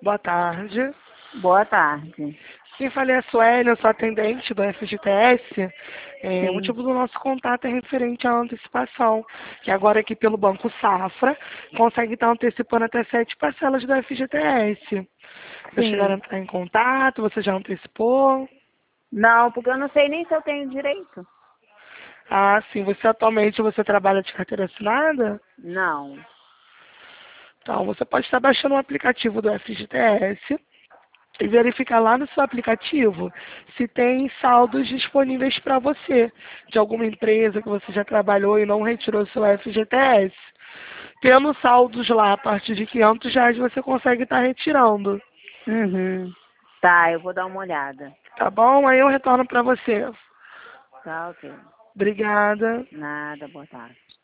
Boa tarde. Boa tarde. Quem fala é a Suélia, eu sou atendente do FGTS. O Sim, motivo do nosso contato é referente à antecipação, que agora aqui pelo Banco Safra consegue estar antecipando até 7 parcelas do FGTS. Vocês chegaram a sim. entrar em contato, você já antecipou? Não, porque eu não sei nem se eu tenho direito. Ah, sim. Você trabalha de carteira assinada? Não. Então, você pode estar baixando o aplicativo do FGTS e verificar lá no seu aplicativo se tem saldos disponíveis para você, de alguma empresa que você já trabalhou e não retirou seu FGTS. Tendo saldos lá a partir de R$ 500, você consegue estar retirando. Uhum. Tá, eu vou dar uma olhada. Tá bom? Aí eu retorno para você. Tá, ok. Obrigada. Nada, boa tarde.